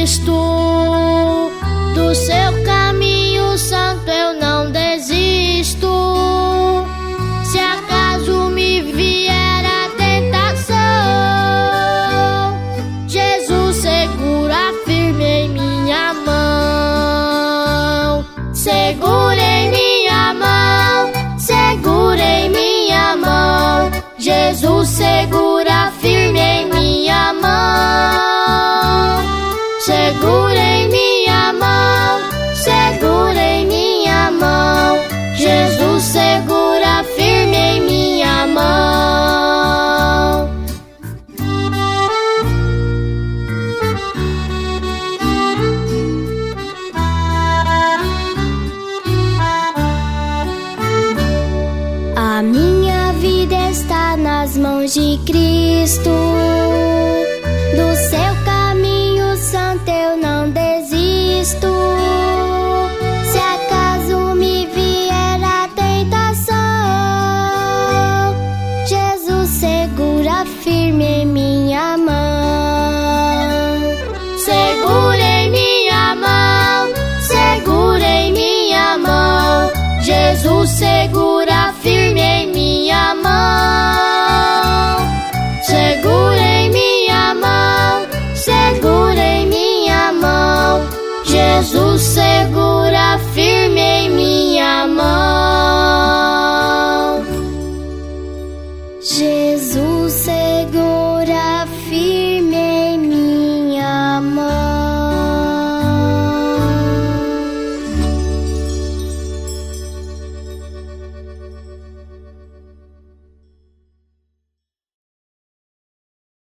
Cristo. Do seu caminho santo eu não desisto. Se acaso me vier a tentação, Jesus segura firme em minha mão. Segura em minha mão, segura em minha mão. Jesus segura firme em minha mão. Segura em minha mão, segura em minha mão. Jesus segura firme em minha mão. A minha vida está nas mãos de Cristo. Do seu caminho santo eu não desisto. Se acaso me vier a tentação, Jesus segura firme em minha mão. Segura em minha mão, segura em minha mão. Jesus segura firme em minha mão. Segura em minha mão, segura em minha mão. Jesus